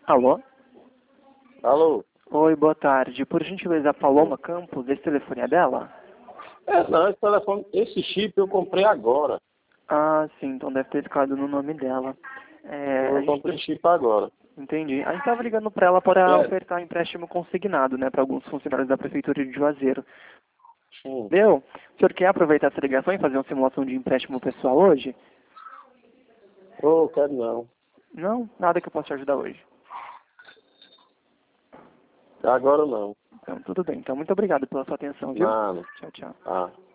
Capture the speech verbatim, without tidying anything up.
Alô? Alô? Oi, boa tarde. Por gentileza, a Paloma Campos, esse telefone é dela? É, não, esse telefone, esse chip eu comprei agora. Ah, sim, então deve ter ficado no nome dela. É, a Eu gente... comprei chip agora. Entendi. A gente estava ligando para ela para É. ofertar empréstimo consignado, né, para alguns funcionários da Prefeitura de Juazeiro. Sim. Deu? O senhor quer aproveitar essa ligação e fazer uma simulação de empréstimo pessoal hoje? Ô, quero não. Não? Nada que eu possa te ajudar hoje. Agora não. Então, tudo bem. Então, muito obrigado pela sua atenção, viu? Nada. Tchau, tchau. Ah.